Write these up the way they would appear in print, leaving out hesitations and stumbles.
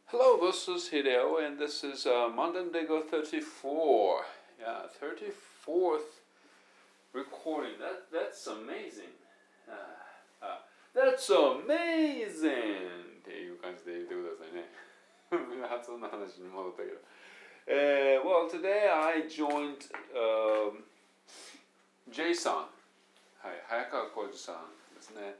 Hello, this is Hideo, and this is Mandandego 34. Yeah, 34th recording. That's amazing. That's amazing! っていう感じで言ってくださいね。発音の話に戻ったけど。Well, today I joined J さん。はい、早川浩二さんですね。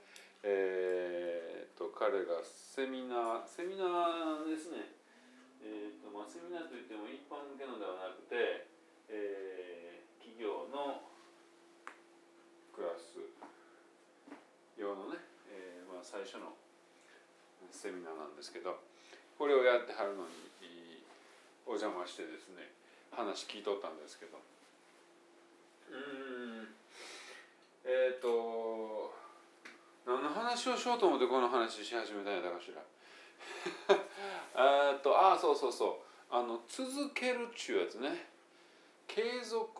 彼がセミナーですね。セミナーといっても一般向けのではなくて、企業のクラス用のね、最初のセミナーなんですけど、これをやってはるのにお邪魔してですね、話聞いとったんですけど、何の話をしようと思ってこの話し始めたんやったかしら。そう続けるっちゅうやつね。継続、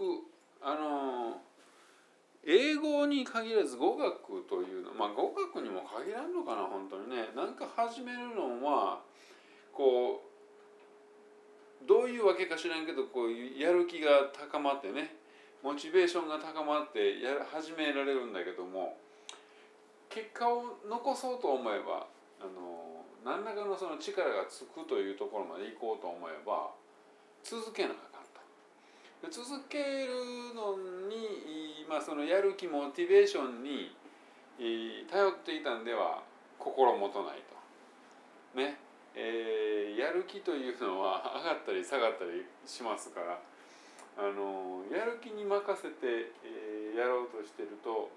英語に限らず語学というの、語学にも限らんのかな、本当にね。なんか始めるのはこうどういうわけか知らんけど、こうやる気が高まってね、モチベーションが高まって始められるんだけども、結果を残そうと思えば何らかのその力がつくというところまで行こうと思えば続けなあかんと。続けるのに、そのやる気モチベーションに頼っていたんでは心もとないとね。やる気というのは上がったり下がったりしますから、やる気に任せて、やろうとしてると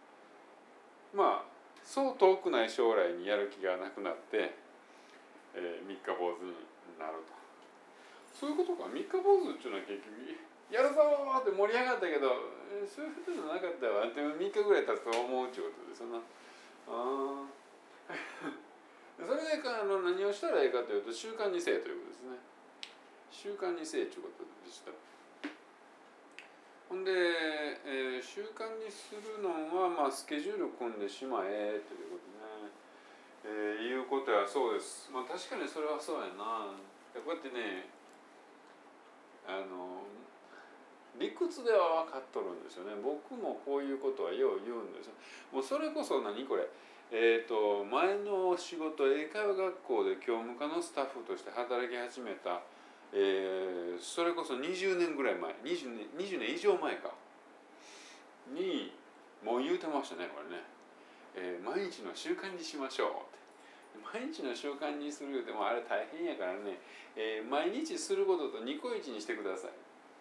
そう遠くない将来にやる気がなくなって、三日坊主になると。そういうことか。三日坊主っていうのは結局やるぞーって盛り上がったけど、そういうことじゃなかったわって3日ぐらい経つと思うっていうことですよな。それで何をしたらいいかというと、習慣にせえということですね。習慣にせえということでした。ほんで、習慣にするのは、スケジュール組んでしまえということね。いうことはそうです。確かにそれはそうやな。こうやってね、理屈では分かっとるんですよね。僕もこういうことはよう言うんですよ。もうそれこそ何これ。前の仕事、英会話学校で教務課のスタッフとして働き始めた、それこそ20年ぐらい前、20年以上前かにもう言うてましたね、これね。毎日の習慣にしましょうって。毎日の習慣にするよでもあれ大変やからね、毎日することとニコイチにしてください。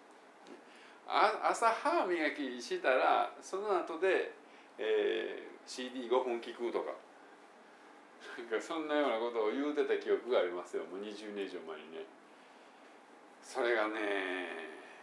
朝歯磨きしたらその後で、CD5 分聞くとか、そんなようなことを言うてた記憶がありますよ。もう20年以上前にね。それがね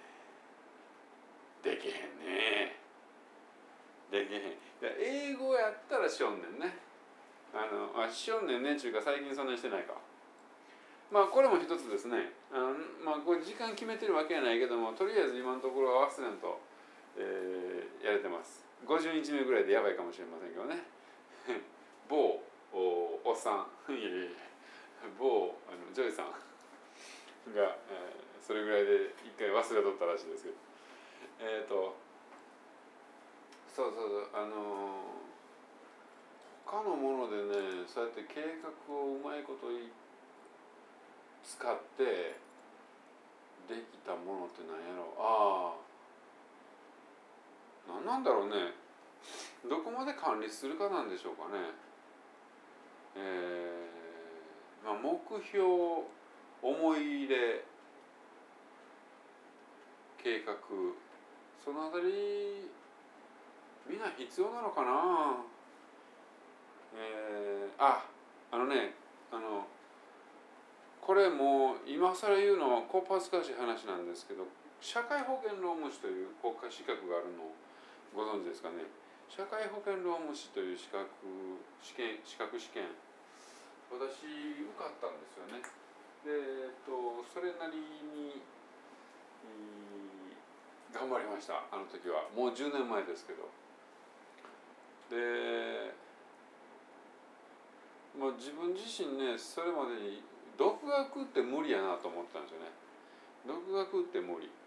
できへんね。できへん。英語やったらしょんねんね。しょんねんねっていうか、最近そんなにしてないか。これも一つですね。これ時間決めてるわけやないけども、とりあえず今のところは忘れんと、やれてます。50日目ぐらいでやばいかもしれませんけどね。某おっさん某ジョイさんが、それぐらいで一回忘れとったらしいですけど、他のものでね、そうやって計画をうまいこと使ってできたものって何やろう。何なんだろうね。どこまで管理するかなんでしょうかね。目標、思い入れ、計画、そのあたりみんな必要なのかな。これもう今更言うのはこっぱずかしい話なんですけど、社会保険労務士という国家資格があるのをご存知ですかね。社会保険労務士という資格試験、私受かったんですよね。で、それなりに、頑張りました。あの時はもう10年前ですけど。で、自分自身ね、それまでに独学って無理やなと思ったんですよね。独学って無理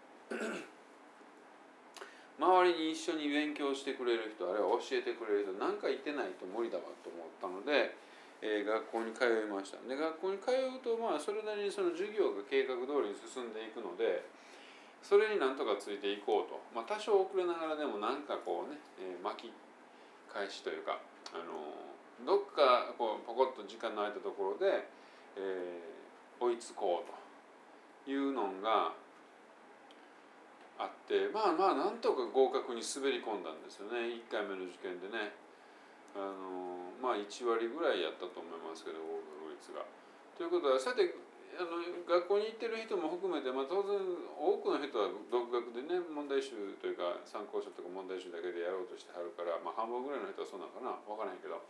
周りに一緒に勉強してくれる人、あるいは教えてくれる人なんかいてないと無理だわと思ったので、学校に通いました。で学校に通うとそれなりにその授業が計画通りに進んでいくので、それになんとかついていこうと、多少遅れながらでもなんかこうね、巻き返しというか、どっかこうポコッと時間の空いたところで、追いつこうというのがあって、なんとか合格に滑り込んだんですよね。1回目の受験でね、1割ぐらいやったと思いますけど、合格率が。ということはさて学校に行ってる人も含めて、当然多くの人は独学でね、問題集というか参考書とか問題集だけでやろうとしてはるから、半分ぐらいの人はそうなのかな分からへんけど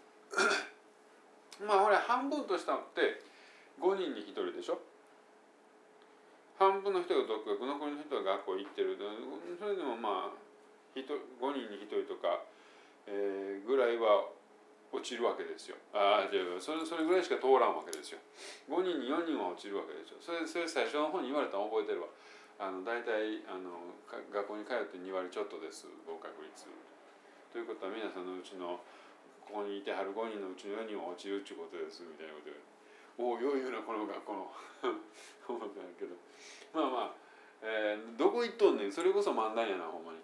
俺半分としたって5人に1人でしょ。半分の人が独学、残りの人が学校行ってる。それでも5人に1人とか、ぐらいは落ちるわけですよ。それぐらいしか通らんわけですよ。5人に4人は落ちるわけですよ。それ最初の方に言われたの覚えてるわ。大体学校に通って2割ちょっとです合格率。ということは皆さんのうちのここにいてはる5人のうちの4人は落ちるっていうことですみたいなことで、おおよう言うなこの学校の思ったんやけど、どこ行っとんねん、それこそ漫談やなほんまに。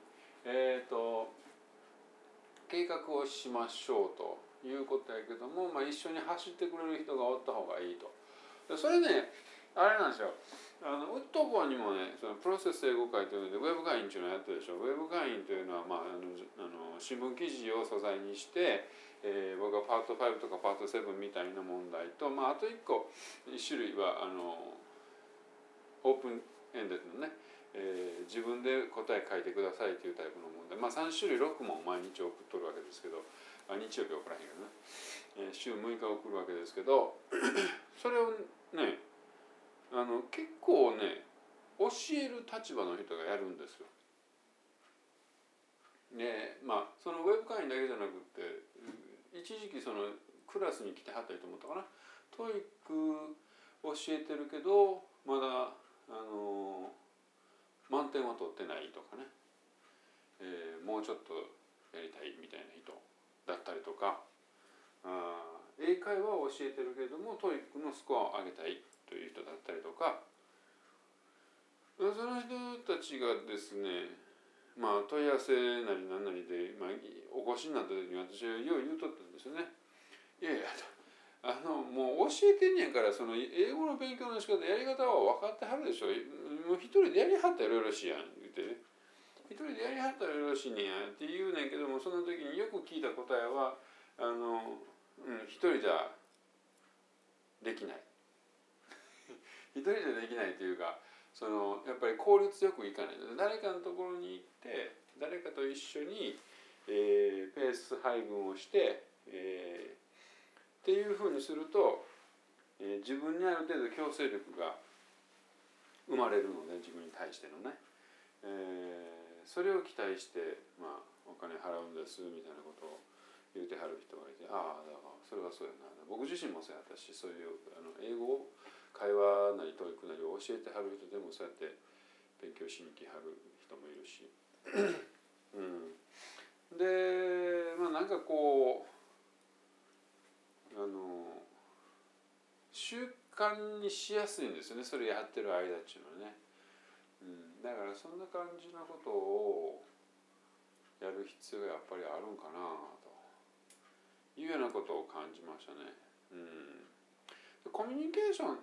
計画をしましょうということやけども、一緒に走ってくれる人がおった方がいいと。それね、あれなんですよ。ウッドボーにもね、そのプロセス英語会というのでウェブ会員っていうのをやってるでしょ。ウェブ会員というのは、新聞記事を素材にして、僕はパート5とかパート7みたいな問題と、あと1個1種類はオープンエンデッドのね、自分で答え書いてくださいというタイプの問題、3種類6問毎日送っとるわけですけど、日曜日は送らへんけどね、週6日送るわけですけどそれをね結構ね教える立場の人がやるんですよ。でそのウェブ会員だけじゃなくって一時期そのクラスに来てはった人もったかな、トイック教えてるけどまだ満点は取ってないとかね、もうちょっとやりたいみたいな人だったりとか、英会話を教えてるけれども TOEIC のスコアを上げたいという人だったりとか、その人たちがですね、問い合わせなり何なりで、お越しになった時に私はよう言うとったんですよね。いやいやもう教えてんねんから、その英語の勉強の仕方やり方は分かってはるでしょ。もう一人でやりはったらよろしいやん言うてね、一人でやりはったらよろしいねんやって言うねんけども、その時によく聞いた答えは一人じゃできない一人じゃできないというか、やっぱり効率よくいかない。誰かのところに行って誰かと一緒に、ペース配分をして、っていうふうにすると、自分にある程度強制力が生まれるので、自分に対してのね、それを期待して、お金払うんですみたいなことを言うてはる人がいて、だからそれはそうやな、僕自身もそうやったし、そういう英語会話なりトイックなりを教えてはる人でもそうやって勉強しに来はる人もいるしでなんかこう習慣にしやすいんですよね、それやってる間っていうのはね。だからそんな感じのことをやる必要がやっぱりあるんかなというようなことを感じましたね。コミュニケーション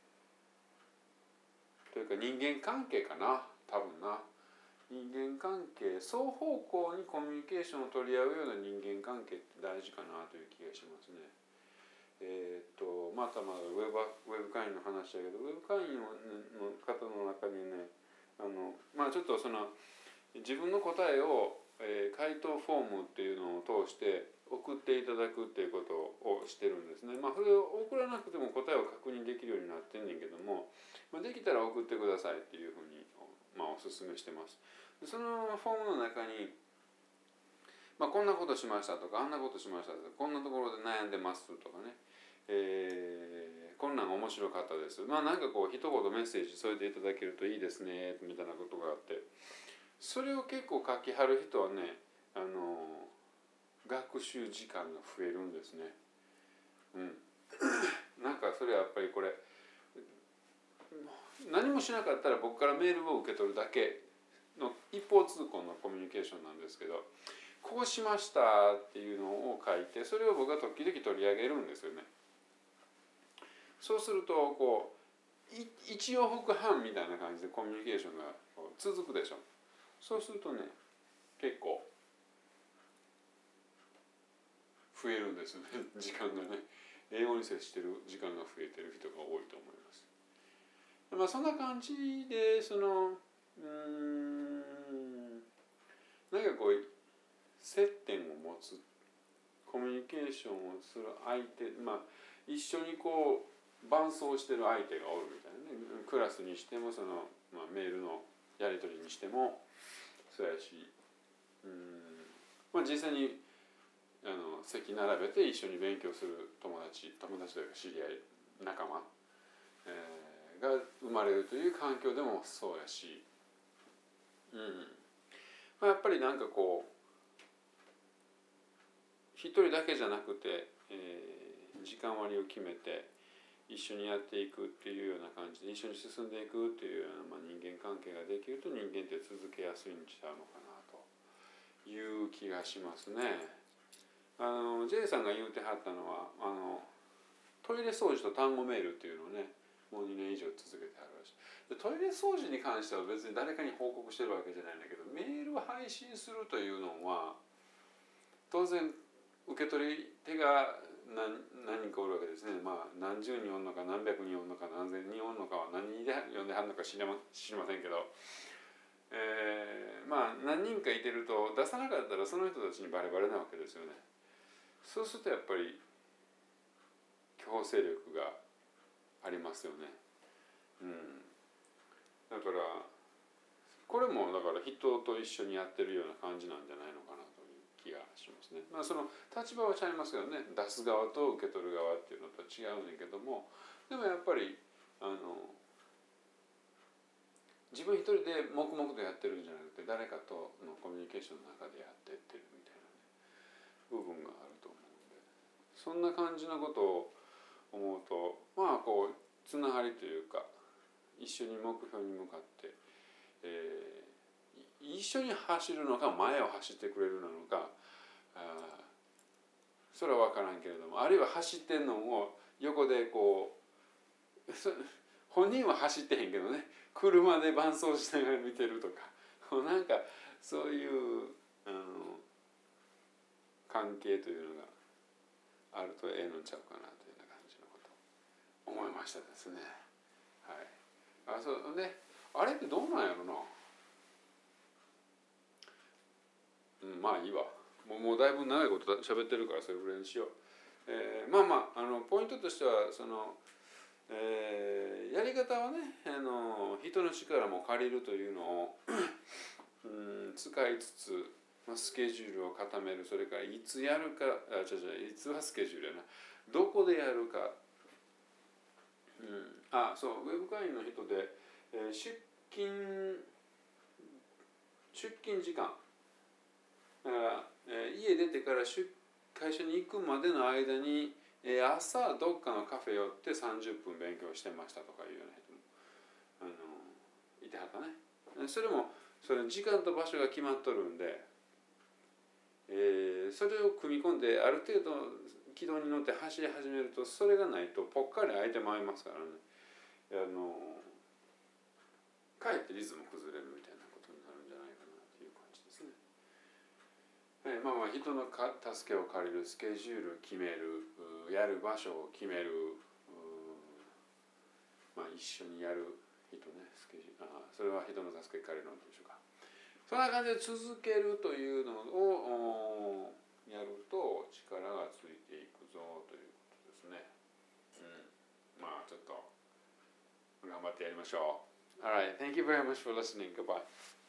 というか人間関係かな、多分な。人間関係、双方向にコミュニケーションを取り合うような人間関係って大事かなという気がしますね。またウェブ会員の話だけど、ウェブ会員の方の中にね、ちょっと自分の答えを、回答フォームっていうのを通して送っていただくっていうことをしてるんですね。それを送らなくても答えを確認できるようになってんねんけども、できたら送ってくださいっていうふうに、おすすめしてます。そのフォームの中に、こんなことしましたとか、あんなことしましたとか、こんなところで悩んでますとかね、こんなん思面白かったです。まあなんかこう一言メッセージ添えていただけるといいですねみたいなことがあって、それを結構書きはる人はね、学習時間が増えるんですね。なんかそれはやっぱりこれ何もしなかったら僕からメールを受け取るだけの一方通行のコミュニケーションなんですけど、こうしましたっていうのを書いて、それを僕が時々取り上げるんですよね。そうするとこう一往復半みたいな感じでコミュニケーションが続くでしょ。そうするとね、結構増えるんですね時間がね。英語に接してる時間が増えてる人が多いと思います。まあそんな感じでなんかこう接点を持つコミュニケーションをする相手、まあ一緒にこう伴走してる相手がおるみたいなね。クラスにしてもメールのやり取りにしてもそうやし、まあ実際に席並べて一緒に勉強する友達というか知り合い仲間、が生まれるという環境でもそうやし、まあ、やっぱりなんかこう一人だけじゃなくて、時間割を決めて一緒にやっていくっていうような感じで一緒に進んでいくっていうような、人間関係ができると人間って続けやすいんちゃうのかなという気がしますね。J さんが言うてはったのはトイレ掃除と単語メールっていうのをね、もう2年以上続けてはるらしい。でトイレ掃除に関しては別に誰かに報告してるわけじゃないんだけど、メールを配信するというのは当然受け取り手が何人かおるわけですね。まあ何十人おるのか何百人おるのか何千人おるのかは何人で呼んではるのか知りませんけど、まあ何人かいてると出さなかったらその人たちにバレバレなわけですよね。そうするとやっぱり強制力がありますよね。だからこれもだから人と一緒にやってるような感じなんじゃないのかなという気がしますね。まあその立場は違いますよね。出す側と受け取る側っていうのとは違うんだけども、でもやっぱり自分一人で黙々とやってるんじゃなくて誰かとのコミュニケーションの中でやってってるみたいな、部分があると思うんで、そんな感じのことを思うと、まあこうつながりというか一緒に目標に向かって、一緒に走るのか前を走ってくれるのか、それは分からんけれども、あるいは走ってんのを横でこう本人は走ってへんけどね、車で伴走しながら見てるとかなんかそういう関係というのがあるとええのちゃうかなというような感じのことを思いましたですね。はい。そうね、あれってどうなんやろな。まあいいわ。もうだいぶ長いこと喋ってるからそれぐらいにしよう。まあポイントとしてはやり方はね、人の力も借りるというのを使いつつ、スケジュールを固める、それからいつやるか、いつはスケジュールやな、どこでやるか、そう、ウェブ会員の人で、出勤時間だから、家出てから会社に行くまでの間に、朝どっかのカフェ寄って30分勉強してましたとかいうような人もいてはったね。それも時間と場所が決まっとるんで、それを組み込んである程度軌道に乗って走り始めると、それがないとぽっかり空いてまいりますからね。かえってリズム崩れるみたいなことになるんじゃないかなという感じですね。人の助けを借りる、スケジュール決める、やる場所を決める、一緒にやる人ね、スケジュール、それは人の助け借りるのでしょうか。そんな感じで続けるというのをやると力がついていくぞということですね。ちょっと頑張ってやりましょう。Alright, thank you very much for listening. Goodbye.